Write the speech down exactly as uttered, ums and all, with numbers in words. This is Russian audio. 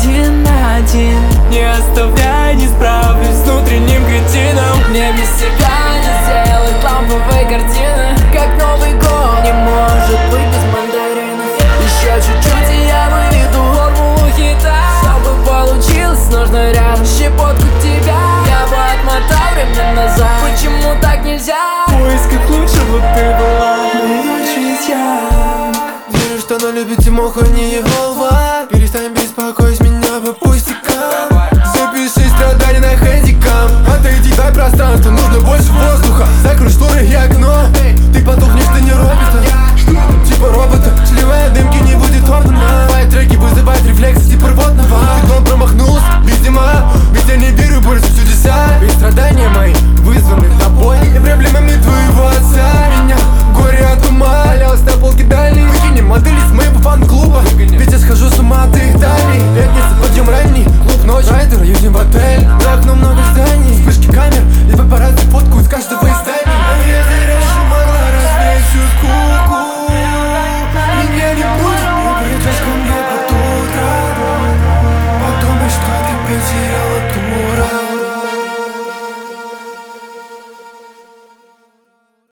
один на один. Не оставляй, не справлюсь с внутренним кретином. Мне без тебя не сделать ламповой картины. Как Новый год не может быть без мандаринов. Еще чуть-чуть и я выведу формулу хита. Чтобы получилось, нужно рядом щепотку тебя. Я бы отмотал время назад. Почему так нельзя? В поисках лучшего ты была моей ночью я. Вижу, что она любит Тимоху, не его.